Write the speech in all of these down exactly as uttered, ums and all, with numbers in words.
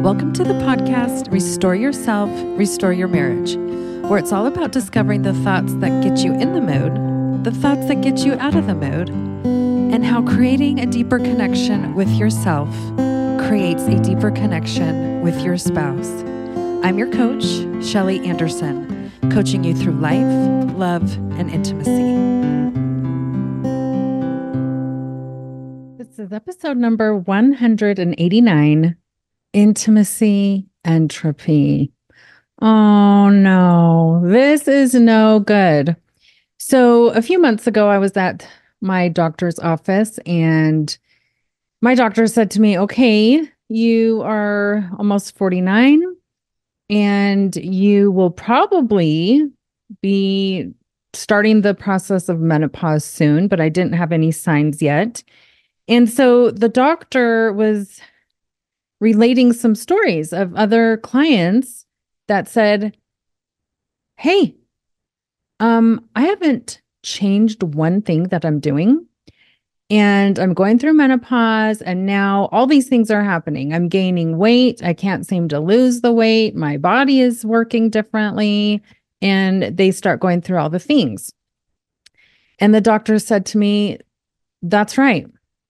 Welcome to the podcast, Restore Yourself, Restore Your Marriage, where it's all about discovering the thoughts that get you in the mood, the thoughts that get you out of the mood, and how creating a deeper connection with yourself creates a deeper connection with your spouse. I'm your coach, Shelly Anderson, coaching you through life, love, and intimacy. This is episode number one hundred eighty-nine. Intimacy entropy. Oh no, this is no good. So a few months ago, I was at my doctor's office and my doctor said to me, okay, you are almost forty-nine and you will probably be starting the process of menopause soon, but I didn't have any signs yet. And so the doctor was relating some stories of other clients that said, hey, um, I haven't changed one thing that I'm doing, and I'm going through menopause, and now all these things are happening. I'm gaining weight. I can't seem to lose the weight. My body is working differently, and they start going through all the things. And the doctor said to me, that's right.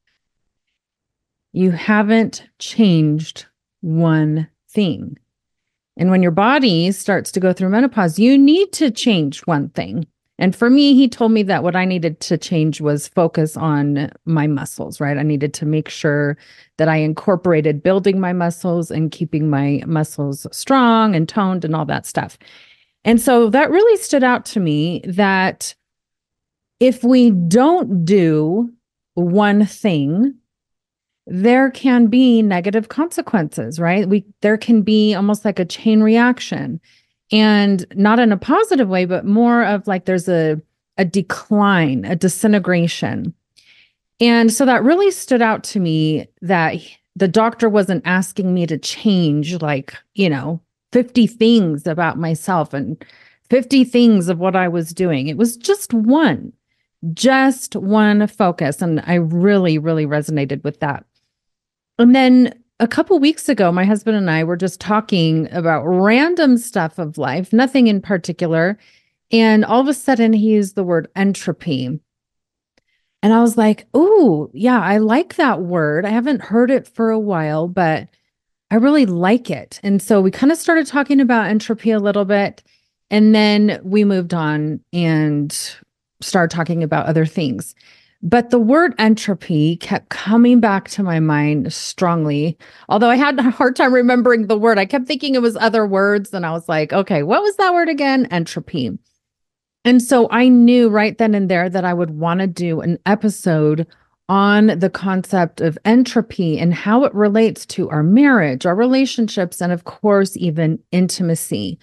You haven't changed one thing. And when your body starts to go through menopause, you need to change one thing. And for me, he told me that what I needed to change was focus on my muscles, right? I needed to make sure that I incorporated building my muscles and keeping my muscles strong and toned and all that stuff. And so that really stood out to me that if we don't do one thing, there can be negative consequences, right? We there can be almost like a chain reaction, and not in a positive way, but more of like there's a a decline, a disintegration. And so that really stood out to me that the doctor wasn't asking me to change like, you know, fifty things about myself and fifty things of what I was doing. It was just one, just one focus. And I really, really resonated with that. And then a couple weeks ago, my husband and I were just talking about random stuff of life, nothing in particular. And all of a sudden he used the word entropy. And I was like, ooh, yeah, I like that word. I haven't heard it for a while, but I really like it. And so we kind of started talking about entropy a little bit. And then we moved on and started talking about other things. But the word entropy kept coming back to my mind strongly. Although I had a hard time remembering the word, I kept thinking it was other words. And I was like, okay, what was that word again? Entropy. And so I knew right then and there that I would want to do an episode on the concept of entropy and how it relates to our marriage, our relationships, and of course, even intimacy.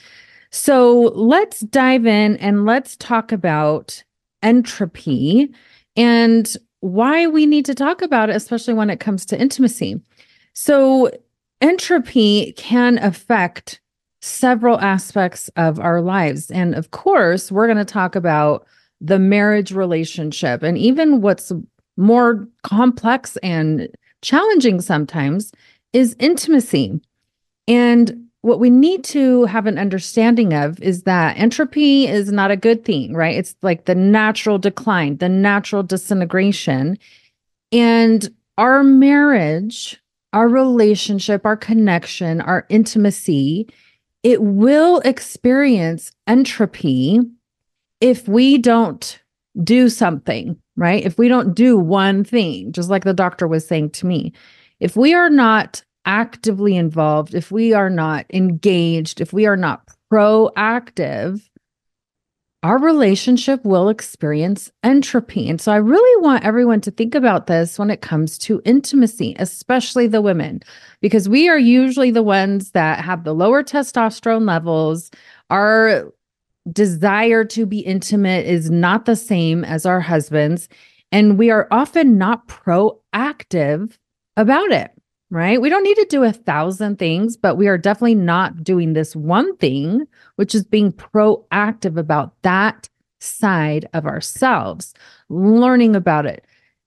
So let's dive in and let's talk about entropy and why we need to talk about it, especially when it comes to intimacy. So entropy can affect several aspects of our lives. And of course, we're going to talk about the marriage relationship. And even what's more complex and challenging sometimes is intimacy. And what we need to have an understanding of is that entropy is not a good thing, right? It's like the natural decline, the natural disintegration. And our marriage, our relationship, our connection, our intimacy, it will experience entropy if we don't do something, right? If we don't do one thing, just like the doctor was saying to me, if we are not actively involved, if we are not engaged, if we are not proactive, our relationship will experience entropy. And so I really want everyone to think about this when it comes to intimacy, especially the women, because we are usually the ones that have the lower testosterone levels. Our desire to be intimate is not the same as our husbands, and we are often not proactive about it. Right? We don't need to do a thousand things, but we are definitely not doing this one thing, which is being proactive about that side of ourselves, learning about it,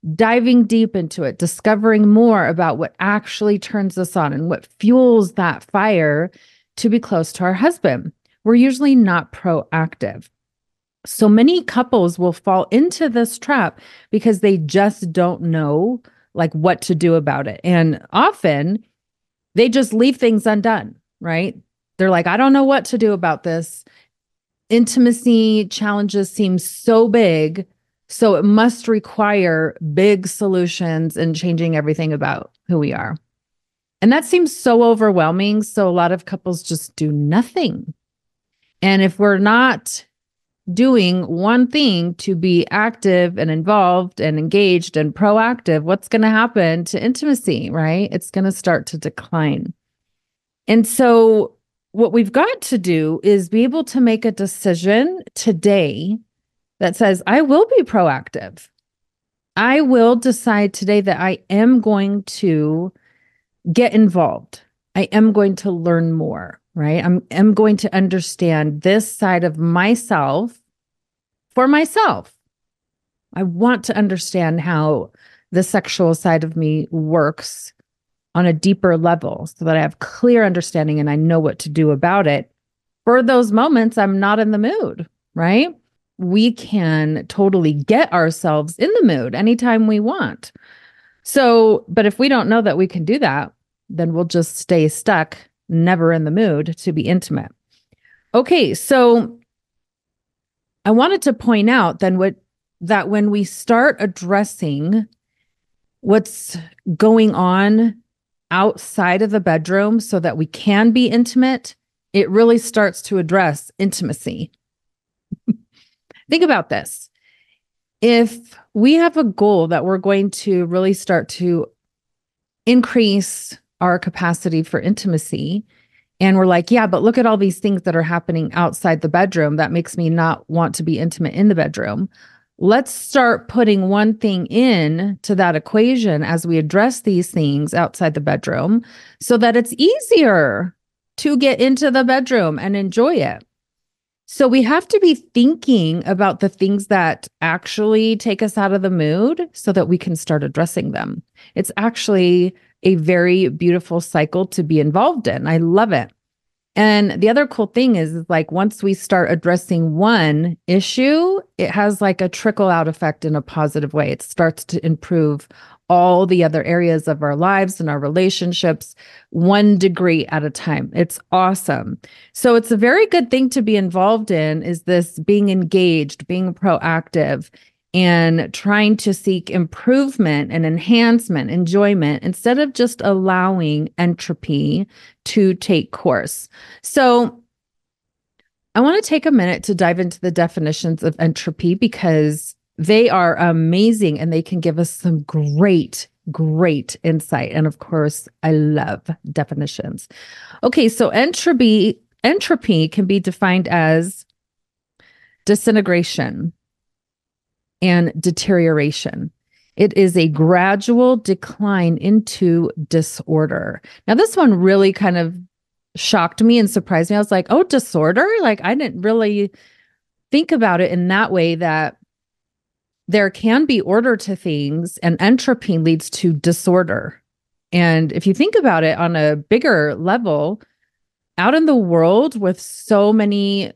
diving deep into it, discovering more about what actually turns us on and what fuels that fire to be close to our husband. We're usually not proactive. So many couples will fall into this trap because they just don't know like what to do about it. And often they just leave things undone, right? They're like, I don't know what to do about this. Intimacy challenges seem so big, so it must require big solutions and changing everything about who we are. And that seems so overwhelming. So a lot of couples just do nothing. And if we're not doing one thing to be active and involved and engaged and proactive, what's going to happen to intimacy, right? It's going to start to decline. And so what we've got to do is be able to make a decision today that says, I will be proactive. I will decide today that I am going to get involved. I am going to learn more, right? I'm, I'm going to understand this side of myself for myself. I want to understand how the sexual side of me works on a deeper level so that I have clear understanding and I know what to do about it. For those moments, I'm not in the mood, right? We can totally get ourselves in the mood anytime we want. So, but if we don't know that we can do that, then we'll just stay stuck, never in the mood to be intimate. Okay, so I wanted to point out then what that when we start addressing what's going on outside of the bedroom so that we can be intimate, it really starts to address intimacy. Think about this. If we have a goal that we're going to really start to increase our capacity for intimacy, and we're like, yeah, but look at all these things that are happening outside the bedroom that makes me not want to be intimate in the bedroom. Let's start putting one thing in to that equation as we address these things outside the bedroom so that it's easier to get into the bedroom and enjoy it. So we have to be thinking about the things that actually take us out of the mood so that we can start addressing them. It's actually a very beautiful cycle to be involved in. I love it. And the other cool thing is, is like once we start addressing one issue, it has like a trickle out effect in a positive way. It starts to improve all the other areas of our lives and our relationships one degree at a time. It's awesome. So it's a very good thing to be involved in, is this being engaged, being proactive, and trying to seek improvement and enhancement, enjoyment, instead of just allowing entropy to take course. So I want to take a minute to dive into the definitions of entropy because they are amazing and they can give us some great, great insight. And of course, I love definitions. Okay, so entropy, entropy can be defined as disintegration and deterioration. It is a gradual decline into disorder. Now, this one really kind of shocked me and surprised me. I was like, oh, disorder? Like, I didn't really think about it in that way, that there can be order to things and entropy leads to disorder. And if you think about it on a bigger level, out in the world with so many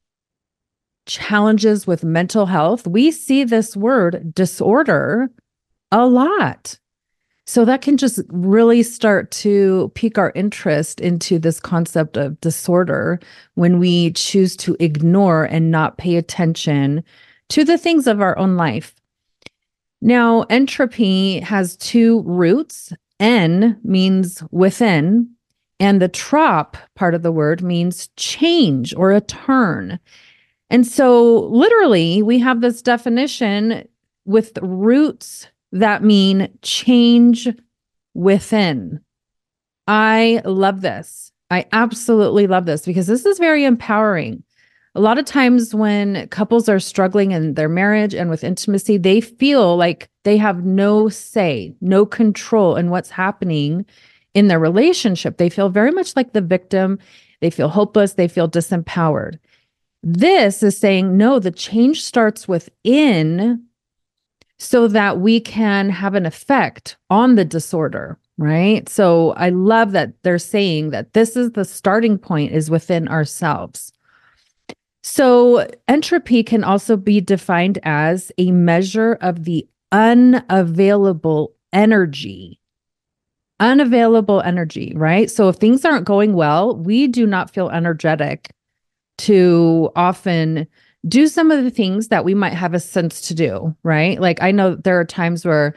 challenges with mental health, we see this word disorder a lot. So that can just really start to pique our interest into this concept of disorder when we choose to ignore and not pay attention to the things of our own life. Now, entropy has two roots. En means within, and the trop part of the word means change or a turn. And so literally, we have this definition with roots that mean change within. I love this. I absolutely love this because this is very empowering. A lot of times when couples are struggling in their marriage and with intimacy, they feel like they have no say, no control in what's happening in their relationship. They feel very much like the victim. They feel hopeless. They feel disempowered. This is saying, no, the change starts within so that we can have an effect on the disorder, right? So I love that they're saying that this is the starting point is within ourselves. So entropy can also be defined as a measure of the unavailable energy. Unavailable energy, right? So if things aren't going well, we do not feel energetic to often do some of the things that we might have a sense to do, right? Like I know there are times where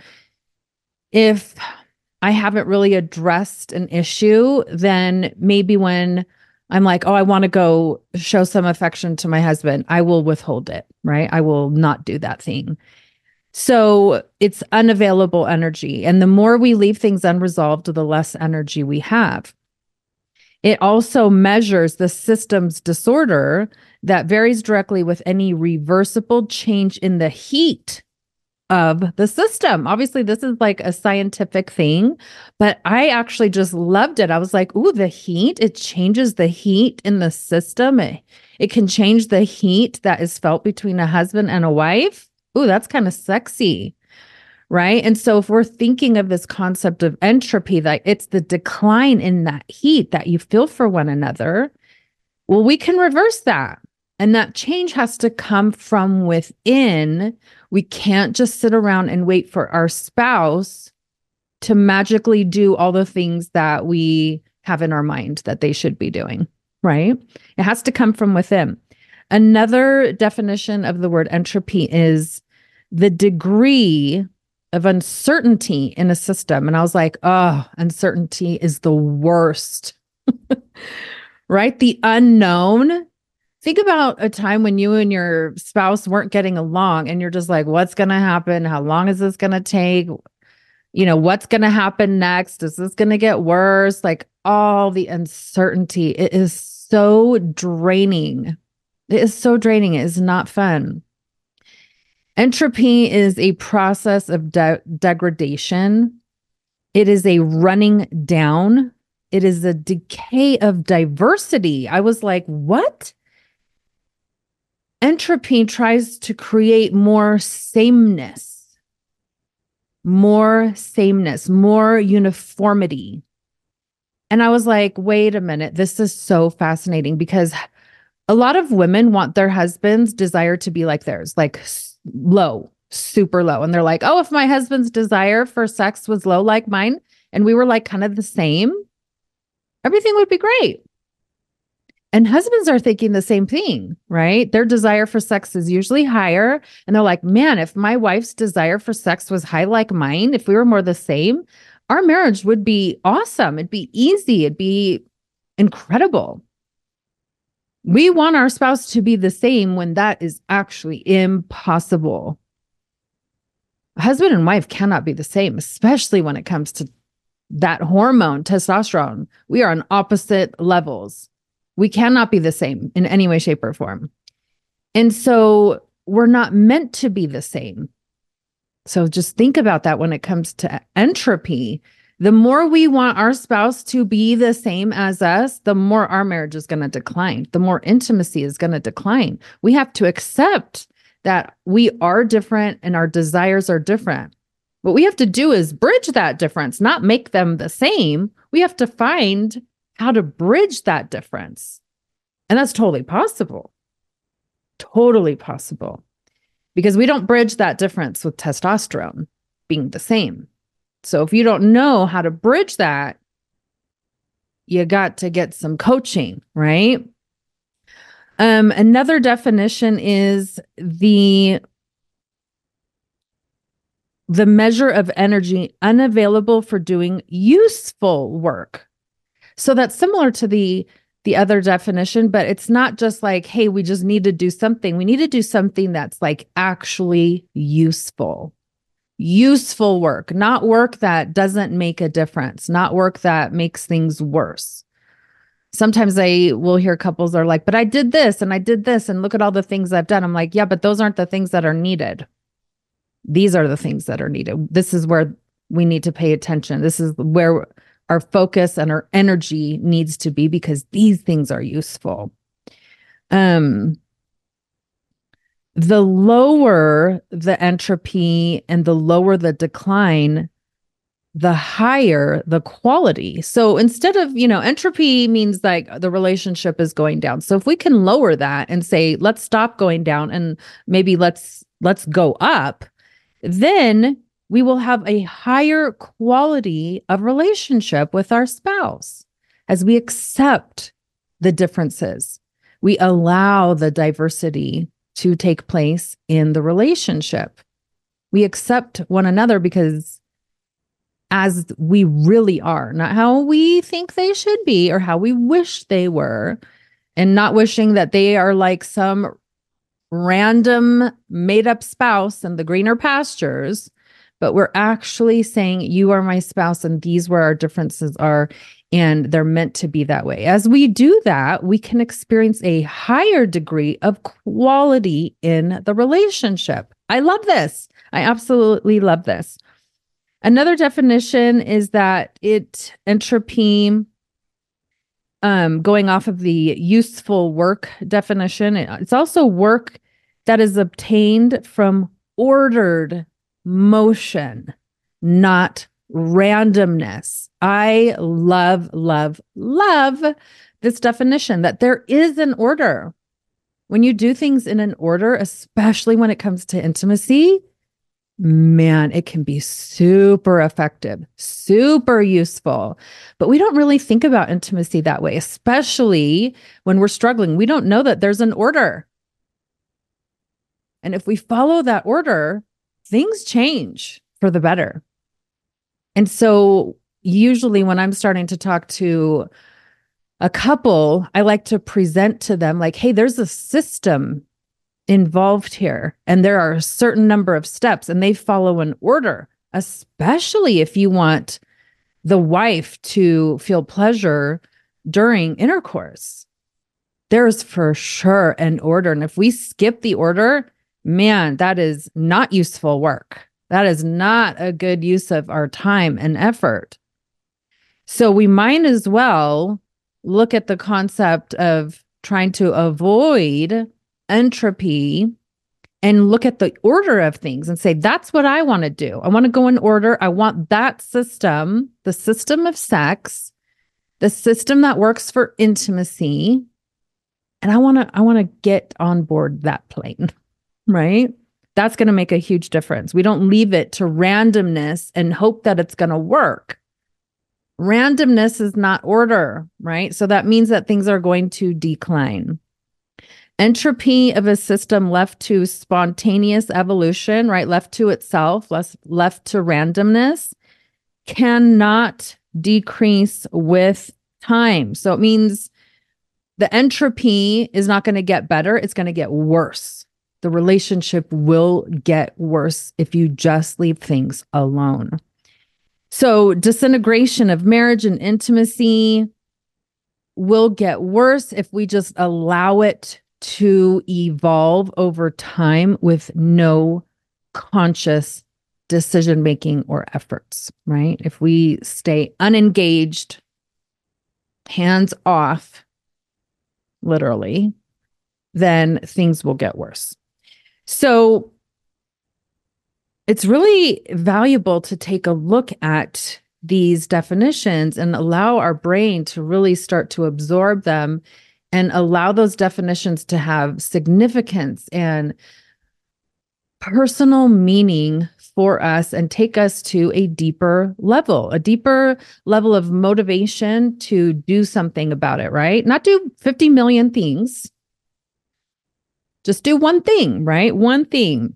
if I haven't really addressed an issue, then maybe when I'm like, oh, I want to go show some affection to my husband, I will withhold it, right? I will not do that thing. So it's unavailable energy. And the more we leave things unresolved, the less energy we have. It also measures the system's disorder that varies directly with any reversible change in the heat of the system. Obviously, this is like a scientific thing, but I actually just loved it. I was like, ooh, the heat, it changes the heat in the system. It, it can change the heat that is felt between a husband and a wife. Ooh, that's kind of sexy, right? And so if we're thinking of this concept of entropy, that it's the decline in that heat that you feel for one another, well, we can reverse that. And that change has to come from within. We can't just sit around and wait for our spouse to magically do all the things that we have in our mind that they should be doing, right? It has to come from within. Another definition of the word entropy is the degree of uncertainty in a system. And I was like, oh, uncertainty is the worst, right? The unknown. Think about a time when you and your spouse weren't getting along and you're just like, what's going to happen? How long is this going to take? You know, what's going to happen next? Is this going to get worse? Like all the uncertainty. It is so draining. It is so draining. It is not fun. Entropy is a process of de- degradation. It is a running down. It is a decay of diversity. I was like, what? Entropy tries to create more sameness, more sameness, more uniformity. And I was like, wait a minute, this is so fascinating because a lot of women want their husband's desire to be like theirs, like low, super low. And they're like, oh, if my husband's desire for sex was low like mine, and we were like kind of the same, everything would be great. And husbands are thinking the same thing, right? Their desire for sex is usually higher. And they're like, man, if my wife's desire for sex was high like mine, if we were more the same, our marriage would be awesome. It'd be easy. It'd be incredible. We want our spouse to be the same when that is actually impossible. Husband and wife cannot be the same, especially when it comes to that hormone, testosterone. We are on opposite levels. We cannot be the same in any way, shape, or form. And so we're not meant to be the same. So just think about that when it comes to entropy. The more we want our spouse to be the same as us, the more our marriage is going to decline. The more intimacy is going to decline. We have to accept that we are different and our desires are different. What we have to do is bridge that difference, not make them the same. We have to find how to bridge that difference. And that's totally possible. Totally possible. Because we don't bridge that difference with testosterone being the same. So if you don't know how to bridge that, you got to get some coaching, right? Um, another definition is the, the measure of energy unavailable for doing useful work. So that's similar to the, the other definition, but it's not just like, hey, we just need to do something. We need to do something that's like actually useful. Useful work, not work that doesn't make a difference, not work that makes things worse. Sometimes I will hear couples are like, but I did this and I did this and look at all the things I've done. I'm like, yeah, but those aren't the things that are needed. These are the things that are needed. This is where we need to pay attention. This is where our focus and our energy needs to be because these things are useful. Um, the lower the entropy and the lower the decline, the higher the quality. So instead of, you know, entropy means like the relationship is going down. So if we can lower that and say, let's stop going down and maybe let's let's go up, then we will have a higher quality of relationship with our spouse as we accept the differences. We allow the diversity to take place in the relationship. We accept one another because as we really are, not how we think they should be or how we wish they were, and not wishing that they are like some random made up spouse in the greener pastures, but we're actually saying, you are my spouse and these where our differences are, and they're meant to be that way. As we do that, we can experience a higher degree of quality in the relationship. I love this. I absolutely love this. Another definition is that it entropy, um, going off of the useful work definition, it's also work that is obtained from ordered motion, not randomness. I love, love, love this definition that there is an order. When you do things in an order, especially when it comes to intimacy, man, it can be super effective, super useful. But we don't really think about intimacy that way, especially when we're struggling. We don't know that there's an order. And if we follow that order, things change for the better. And so usually when I'm starting to talk to a couple, I like to present to them like, hey, there's a system involved here, and there are a certain number of steps, and they follow an order, especially if you want the wife to feel pleasure during intercourse. There's for sure an order. And if we skip the order, man, that is not useful work. That is not a good use of our time and effort. So we might as well look at the concept of trying to avoid entropy and look at the order of things and say, that's what I want to do. I want to go in order. I want that system, the system of sex, the system that works for intimacy. And I want to, I want to get on board that plane, right? That's going to make a huge difference. We don't leave it to randomness and hope that it's going to work. Randomness is not order, right? So that means that things are going to decline. Entropy of a system left to spontaneous evolution, right? Left to itself, less, left to randomness, cannot decrease with time. So it means the entropy is not going to get better. It's going to get worse. The relationship will get worse if you just leave things alone. So disintegration of marriage and intimacy will get worse if we just allow it to evolve over time with no conscious decision-making or efforts, right? If we stay unengaged, hands off, literally, then things will get worse. So it's really valuable to take a look at these definitions and allow our brain to really start to absorb them and allow those definitions to have significance and personal meaning for us and take us to a deeper level, a deeper level of motivation to do something about it, right? Not do fifty million things. Just do one thing, right? One thing.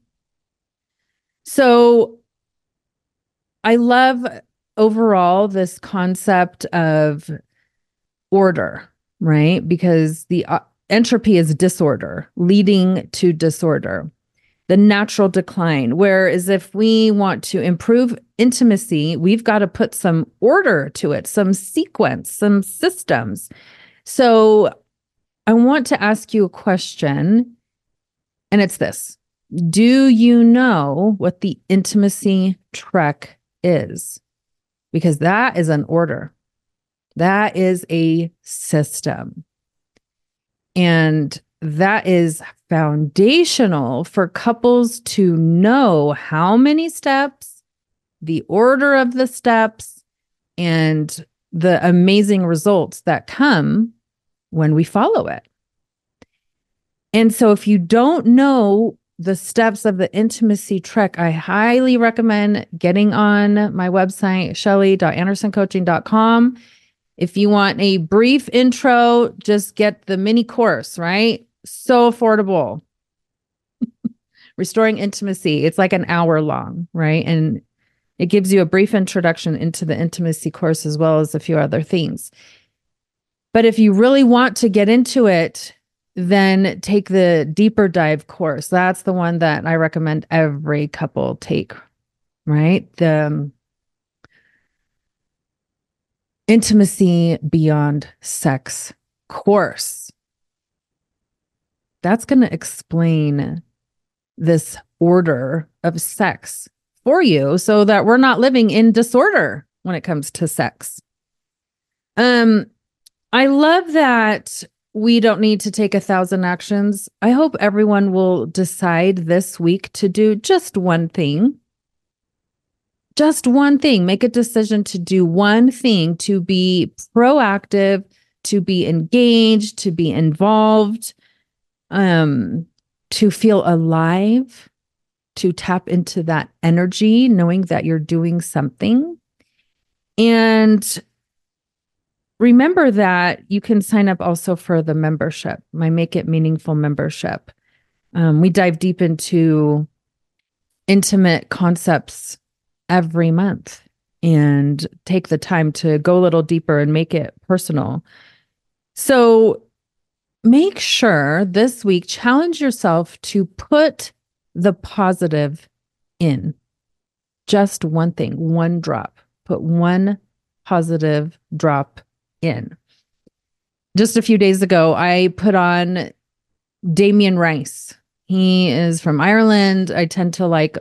So I love overall this concept of order, right? Because the uh, entropy is disorder, leading to disorder. The natural decline, whereas if we want to improve intimacy, we've got to put some order to it, some sequence, some systems. So I want to ask you a question, and it's this. Do you know what the intimacy trek is? Because that is an order. That is a system. And that is foundational for couples to know how many steps, the order of the steps, and the amazing results that come when we follow it. And so if you don't know the steps of the intimacy trek, I highly recommend getting on my website, shelly dot anderson coaching dot com. If you want a brief intro, just get the mini course, right? So affordable. Restoring Intimacy. It's like an hour long, right? And it gives you a brief introduction into the intimacy course as well as a few other things. But if you really want to get into it, then take the deeper dive course. That's the one that I recommend every couple take, right? The um, Intimacy Beyond Sex course. That's going to explain this order of sex for you so that we're not living in disorder when it comes to sex. Um, I love that we don't need to take a thousand actions. I hope everyone will decide this week to do just one thing. Just one thing. Make a decision to do one thing, to be proactive, to be engaged, to be involved, um, to feel alive, to tap into that energy, knowing that you're doing something. And remember that you can sign up also for the membership, my Make It Meaningful membership. Um, we dive deep into intimate concepts every month and take the time to go a little deeper and make it personal. So make sure this week, challenge yourself to put the positive in. Just one thing, one drop. Put one positive drop in. Just a few days ago, I put on Damien Rice. He is from Ireland. I tend to like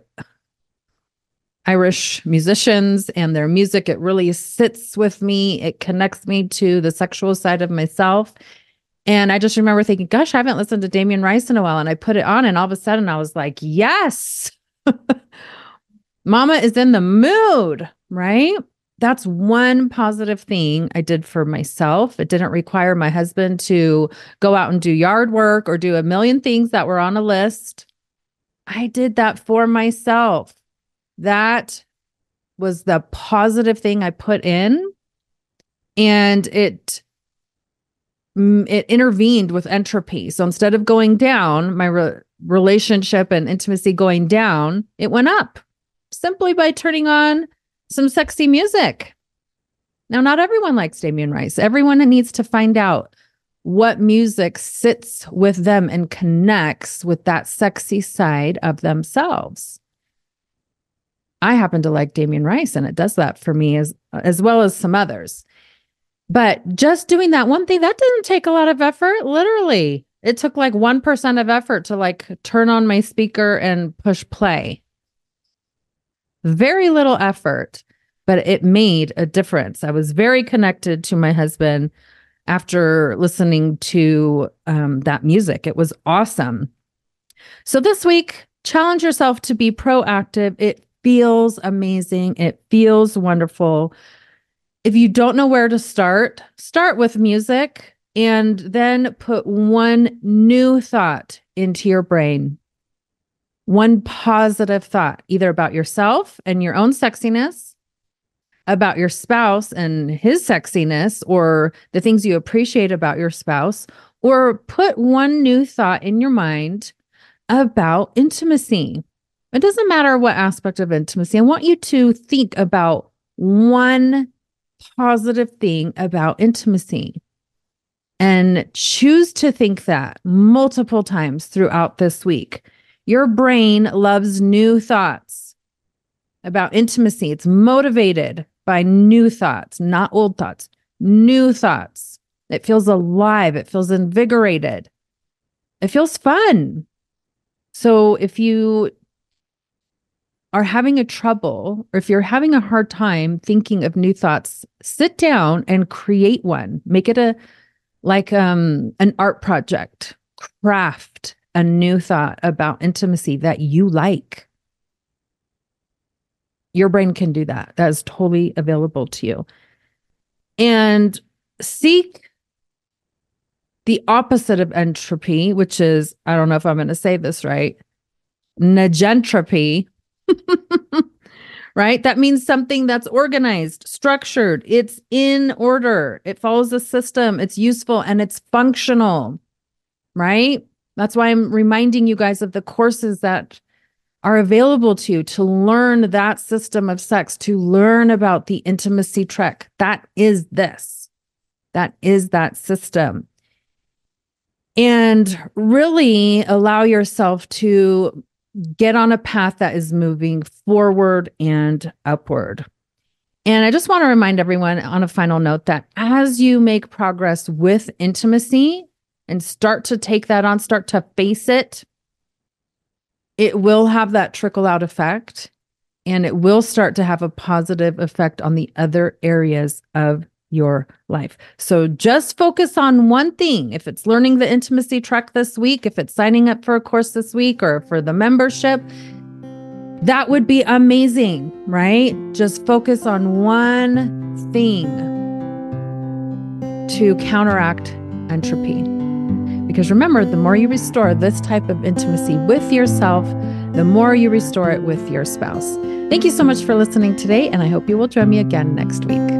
Irish musicians and their music. It really sits with me. It connects me to the sexual side of myself. And I just remember thinking, gosh, I haven't listened to Damien Rice in a while. And I put it on and all of a sudden I was like, yes, Mama is in the mood, right? That's one positive thing I did for myself. It didn't require my husband to go out and do yard work or do a million things that were on a list. I did that for myself. That was the positive thing I put in. And it it intervened with entropy. So instead of going down, my re- relationship and intimacy going down, it went up simply by turning on some sexy music. Now, not everyone likes Damien Rice. Everyone needs to find out what music sits with them and connects with that sexy side of themselves. I happen to like Damien Rice, and it does that for me as, as well as some others. But just doing that one thing, that didn't take a lot of effort. Literally, it took like one percent of effort to like turn on my speaker and push play. Very little effort, but it made a difference. I was very connected to my husband after listening to um, that music. It was awesome. So this week, challenge yourself to be proactive. It feels amazing. It feels wonderful. If you don't know where to start, start with music and then put one new thought into your brain. One positive thought, either about yourself and your own sexiness, about your spouse and his sexiness, or the things you appreciate about your spouse, or put one new thought in your mind about intimacy. It doesn't matter what aspect of intimacy. I want you to think about one positive thing about intimacy and choose to think that multiple times throughout this week. Your brain loves new thoughts about intimacy. It's motivated by new thoughts, not old thoughts, new thoughts. It feels alive. It feels invigorated. It feels fun. So if you are having a trouble, or if you're having a hard time thinking of new thoughts, sit down and create one. Make it a like um, an art project. craft a new thought about intimacy that you like. Your brain can do that. That is totally available to you. And seek the opposite of entropy, which is, I don't know if I'm going to say this right, negentropy, right? That means something that's organized, structured, it's in order, it follows a system, it's useful, and it's functional, right? That's why I'm reminding you guys of the courses that are available to you to learn that system of sex, to learn about the intimacy trek. That is this. That is that system. And really allow yourself to get on a path that is moving forward and upward. And I just want to remind everyone on a final note that as you make progress with intimacy and start to take that on, start to face it, it will have that trickle out effect, and it will start to have a positive effect on the other areas of your life. So just focus on one thing. If it's learning the intimacy trek this week, if it's signing up for a course this week or for the membership, that would be amazing, right? Just focus on one thing to counteract entropy. Because remember, the more you restore this type of intimacy with yourself, the more you restore it with your spouse. Thank you so much for listening today, and I hope you will join me again next week.